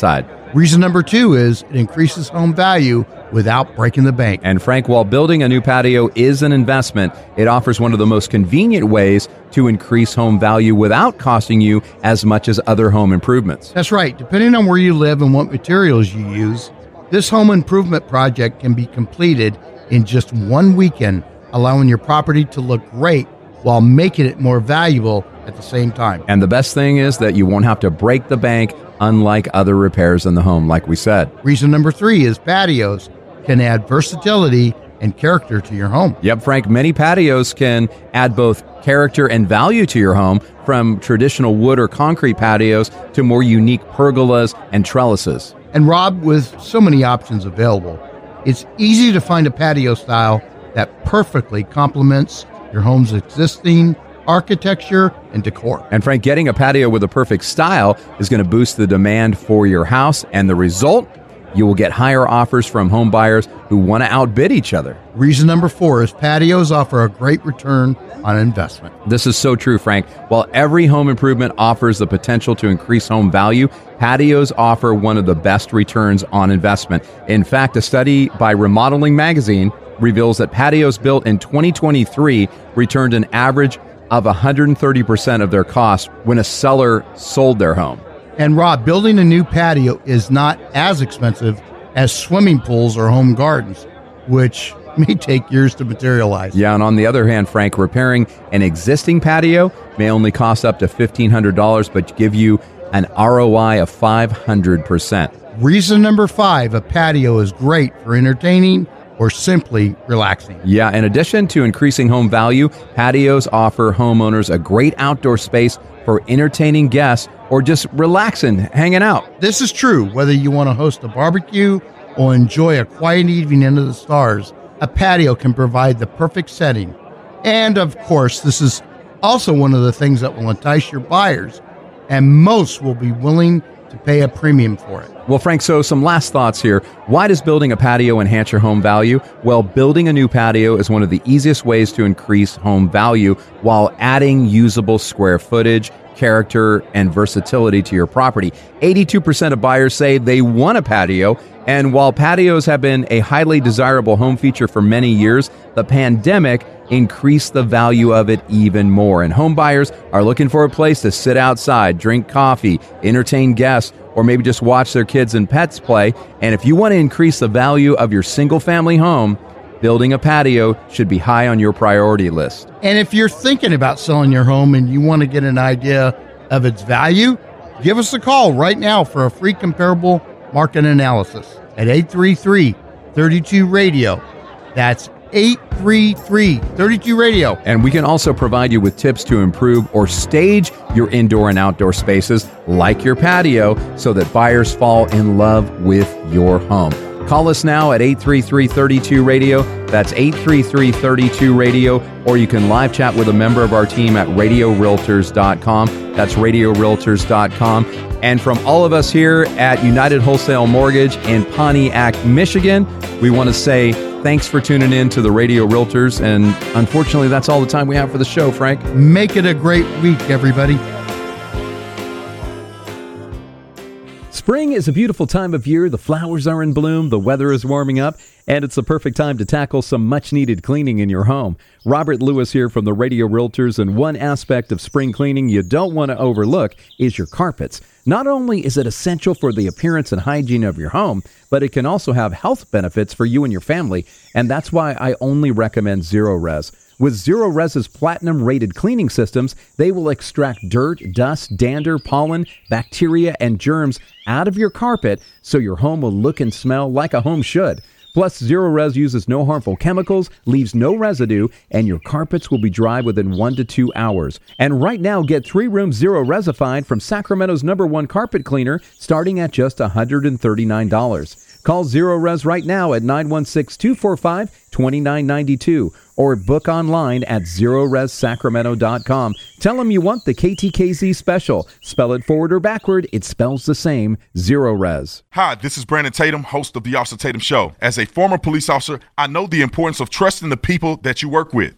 Reason number two is it increases home value without breaking the bank. And Frank, while building a new patio is an investment, it offers one of the most convenient ways to increase home value without costing you as much as other home improvements. That's right. Depending on where you live and what materials you use, this home improvement project can be completed in just one weekend, allowing your property to look great while making it more valuable at the same time. And the best thing is that you won't have to break the bank, unlike other repairs in the home, like we said. Reason number three is patios can add versatility and character to your home. Yep, Frank, many patios can add both character and value to your home, from traditional wood or concrete patios to more unique pergolas and trellises. And Rob, with so many options available, it's easy to find a patio style that perfectly complements your home's existing architecture and decor. And Frank, getting a patio with a perfect style is going to boost the demand for your house, and the result, you will get higher offers from home buyers who want to outbid each other. Reason number four is patios offer a great return on investment. This is so true, Frank. While every home improvement offers the potential to increase home value, patios offer one of the best returns on investment. In fact, a study by Remodeling Magazine reveals that patios built in twenty twenty-three returned an average of one hundred thirty percent of their cost when a seller sold their home. And Rob, building a new patio is not as expensive as swimming pools or home gardens, which may take years to materialize. Yeah, and on the other hand, Frank, repairing an existing patio may only cost up to fifteen hundred dollars, but give you an R O I of five hundred percent. Reason number five, a patio is great for entertaining or simply relaxing. Yeah, in addition to increasing home value, patios offer homeowners a great outdoor space for entertaining guests or just relaxing, hanging out. This is true whether you want to host a barbecue or enjoy a quiet evening under the stars. A patio can provide the perfect setting. And of course, this is also one of the things that will entice your buyers, and most will be willing to pay a premium for it. Well, Frank, so some last thoughts here. Why does building a patio enhance your home value? Well, building a new patio is one of the easiest ways to increase home value while adding usable square footage, character, and versatility to your property. eighty-two percent of buyers say they want a patio, and while patios have been a highly desirable home feature for many years, the pandemic increased the value of it even more. And home buyers are looking for a place to sit outside, drink coffee, entertain guests, or maybe just watch their kids and pets play. And if you want to increase the value of your single-family home, building a patio should be high on your priority list. And if you're thinking about selling your home and you want to get an idea of its value, give us a call right now for a free comparable market analysis at eight three three, three two, radio. That's eight three three, three two, radio. And we can also provide you with tips to improve or stage your indoor and outdoor spaces like your patio so that buyers fall in love with your home. Call us now at eight three three, three two, radio. That's eight three three, three two, radio. Or you can live chat with a member of our team at radio realtors dot com. That's radio realtors dot com. And from all of us here at United Wholesale Mortgage in Pontiac, Michigan, we want to say thanks for tuning in to the Radio Realtors. And unfortunately, that's all the time we have for the show, Frank. Make it a great week, everybody. Spring is a beautiful time of year. The flowers are in bloom, the weather is warming up, and it's the perfect time to tackle some much-needed cleaning in your home. Robert Lewis here from the Radio Realtors, and one aspect of spring cleaning you don't want to overlook is your carpets. Not only is it essential for the appearance and hygiene of your home, but it can also have health benefits for you and your family, and that's why I only recommend Zero-Res. With Zero-Res's platinum-rated cleaning systems, they will extract dirt, dust, dander, pollen, bacteria, and germs out of your carpet so your home will look and smell like a home should. Plus, Zero-Res uses no harmful chemicals, leaves no residue, and your carpets will be dry within one to two hours. And right now, get three rooms Zero-Resified from Sacramento's number one carpet cleaner, starting at just one hundred thirty-nine dollars. Call Zero-Res right now at nine one six, two four five, two nine nine two or book online at zero res sacramento dot com. Tell them you want the K T K Z special. Spell it forward or backward, it spells the same, Zero-Res. Hi, this is Brandon Tatum, host of The Officer Tatum Show. As a former police officer, I know the importance of trusting the people that you work with.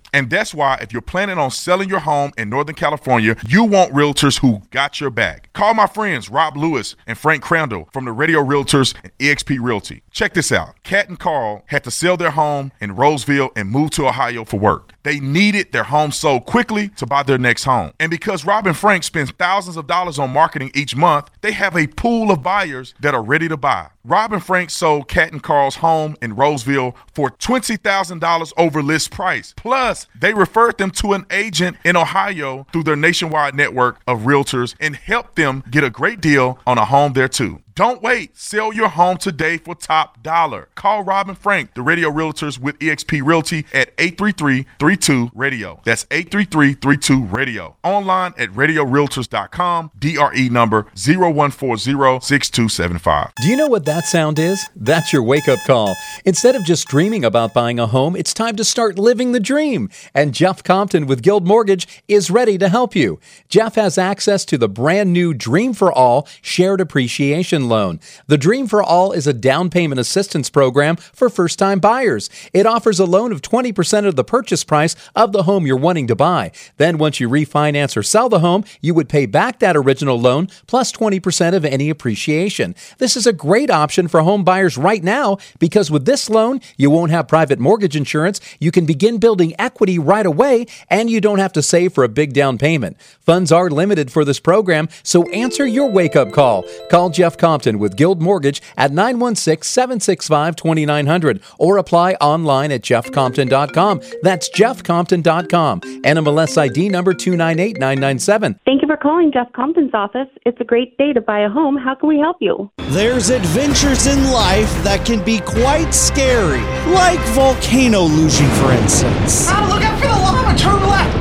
And that's why if you're planning on selling your home in Northern California, you want realtors who got your back. Call my friends Rob Lewis and Frank Crandall from the Radio Realtors and E X P Realty. Check this out. Kat and Carl had to sell their home in Roseville and move to Ohio for work. They needed their home sold quickly to buy their next home. And because Rob and Frank spend thousands of dollars on marketing each month, they have a pool of buyers that are ready to buy. Rob and Frank sold Kat and Carl's home in Roseville for twenty thousand dollars over list price. Plus, they referred them to an agent in Ohio through their nationwide network of realtors and helped them get a great deal on a home there too. Don't wait. Sell your home today for top dollar. Call Rob and Frank, the Radio Realtors with E X P Realty at eight three three, three two, radio. That's eight three three, three two, radio. Online at radio realtors dot com. D R E number zero one four zero, six two seven five. Do you know what that sound is? That's your wake-up call. Instead of just dreaming about buying a home, it's time to start living the dream. And Jeff Compton with Guild Mortgage is ready to help you. Jeff has access to the brand new Dream for All Shared Appreciation Loan. The Dream for All is a down payment assistance program for first-time buyers. It offers a loan of twenty percent of the purchase price of the home you're wanting to buy. Then once you refinance or sell the home, you would pay back that original loan plus twenty percent of any appreciation. This is a great option for home buyers right now because with this loan, you won't have private mortgage insurance, you can begin building equity right away, and you don't have to save for a big down payment. Funds are limited for this program, so answer your wake-up call. Call Jeff Compton with Guild Mortgage at nine one six, seven six five, two nine zero zero or apply online at jeff compton dot com. That's jeff compton dot com. N M L S I D number two nine eight nine nine seven. Thank you for calling Jeff Compton's office. It's a great day to buy a home. How can we help you? There's adventures in life that can be quite scary, like volcano luge, for instance. Ah, look out for the lava! Turn left!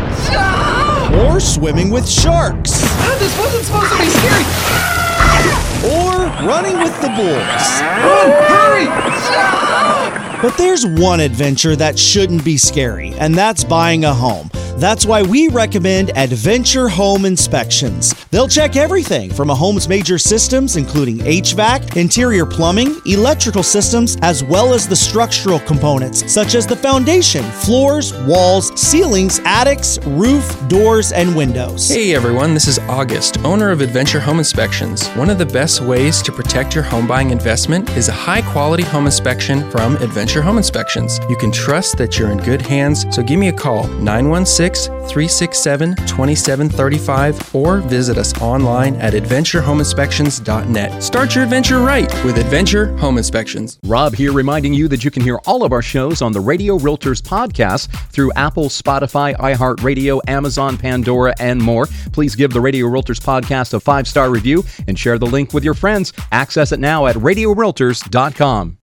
Ah! Or swimming with sharks. Ah, this wasn't supposed to be scary! Or running with the bulls. Run! Hurry! Ah! But there's one adventure that shouldn't be scary, and that's buying a home. That's why we recommend Adventure Home Inspections. They'll check everything from a home's major systems, including H V A C, interior plumbing, electrical systems, as well as the structural components, such as the foundation, floors, walls, ceilings, attics, roof, doors, and windows. Hey everyone, this is August, owner of Adventure Home Inspections. One of the best ways to protect your home buying investment is a high-quality home inspection from Adventure Home Inspections. You can trust that you're in good hands, so give me a call, nine one six, three six seven, two seven three five, or visit us online at adventure home inspections dot net. Start your adventure right with Adventure Home Inspections. Rob here reminding you that you can hear all of our shows on the Radio Realtors podcast through Apple, Spotify, iHeartRadio, Amazon, Pandora, and more. Please give the Radio Realtors podcast a five-star review and share the link with your friends. Access it now at radio realtors dot com.